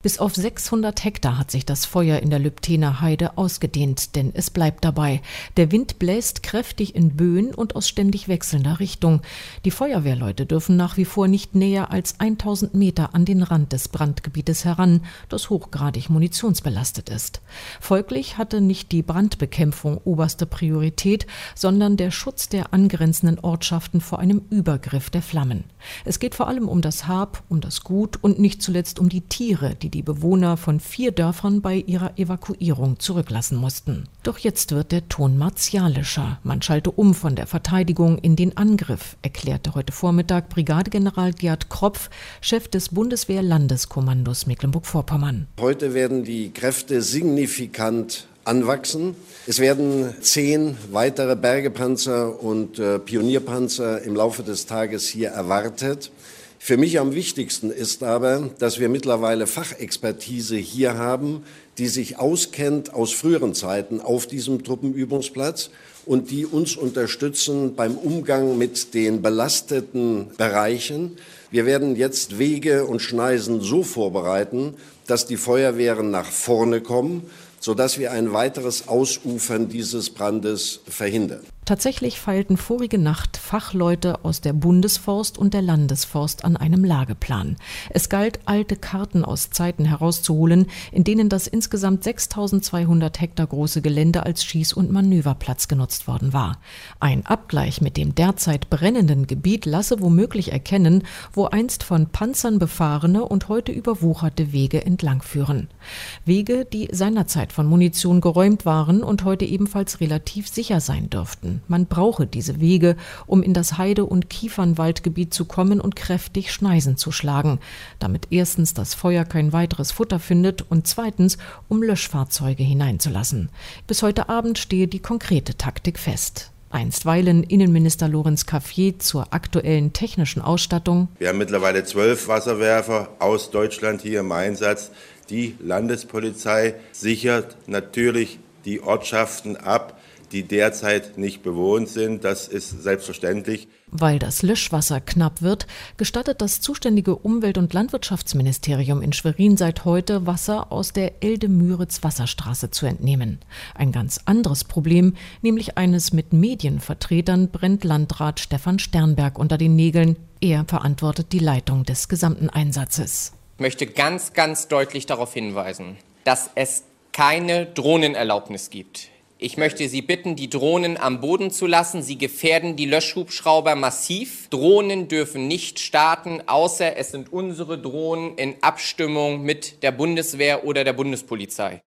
Bis auf 600 Hektar hat sich das Feuer in der Lübthener Heide ausgedehnt, denn es bleibt dabei. Der Wind bläst kräftig in Böen und aus ständig wechselnder Richtung. Die Feuerwehrleute dürfen nach wie vor nicht näher als 1000 Meter an den Rand des Brandgebietes heran, das hochgradig munitionsbelastet ist. Folglich hatte nicht die Brandbekämpfung oberste Priorität, sondern der Schutz der angrenzenden Ortschaften vor einem Übergriff der Flammen. Es geht vor allem um das Hab, um das Gut und nicht zuletzt um die Tiere, die Bewohner von 4 Dörfern bei ihrer Evakuierung zurücklassen mussten. Doch jetzt wird der Ton martialischer. Man schalte um von der Verteidigung in den Angriff, erklärte heute Vormittag Brigadegeneral Gerd Kropf, Chef des Bundeswehr-Landeskommandos Mecklenburg-Vorpommern. Heute werden die Kräfte signifikant anwachsen. Es werden 10 weitere Bergepanzer und Pionierpanzer im Laufe des Tages hier erwartet. Für mich am wichtigsten ist aber, dass wir mittlerweile Fachexpertise hier haben, die sich auskennt aus früheren Zeiten auf diesem Truppenübungsplatz und die uns unterstützen beim Umgang mit den belasteten Bereichen. Wir werden jetzt Wege und Schneisen so vorbereiten, dass die Feuerwehren nach vorne kommen, sodass wir ein weiteres Ausufern dieses Brandes verhindern. Tatsächlich feilten vorige Nacht Fachleute aus der Bundesforst und der Landesforst an einem Lageplan. Es galt, alte Karten aus Zeiten herauszuholen, in denen das insgesamt 6200 Hektar große Gelände als Schieß- und Manöverplatz genutzt worden war. Ein Abgleich mit dem derzeit brennenden Gebiet lasse womöglich erkennen, wo einst von Panzern befahrene und heute überwucherte Wege entlangführen. Wege, die seinerzeit von Munition geräumt waren und heute ebenfalls relativ sicher sein dürften. Man brauche diese Wege, um in das Heide- und Kiefernwaldgebiet zu kommen und kräftig Schneisen zu schlagen, damit erstens das Feuer kein weiteres Futter findet und zweitens, um Löschfahrzeuge hineinzulassen. Bis heute Abend stehe die konkrete Taktik fest. Einstweilen Innenminister Lorenz Cafier zur aktuellen technischen Ausstattung. Wir haben mittlerweile 12 Wasserwerfer aus Deutschland hier im Einsatz. Die Landespolizei sichert natürlich die Ortschaften ab, die derzeit nicht bewohnt sind. Das ist selbstverständlich. Weil das Löschwasser knapp wird, gestattet das zuständige Umwelt- und Landwirtschaftsministerium in Schwerin seit heute, Wasser aus der Elde-Müritz-Wasserstraße zu entnehmen. Ein ganz anderes Problem, nämlich eines mit Medienvertretern, brennt Landrat Stefan Sternberg unter den Nägeln. Er verantwortet die Leitung des gesamten Einsatzes. Ich möchte ganz, ganz deutlich darauf hinweisen, dass es keine Drohnenerlaubnis gibt. Ich möchte Sie bitten, die Drohnen am Boden zu lassen. Sie gefährden die Löschhubschrauber massiv. Drohnen dürfen nicht starten, außer es sind unsere Drohnen in Abstimmung mit der Bundeswehr oder der Bundespolizei.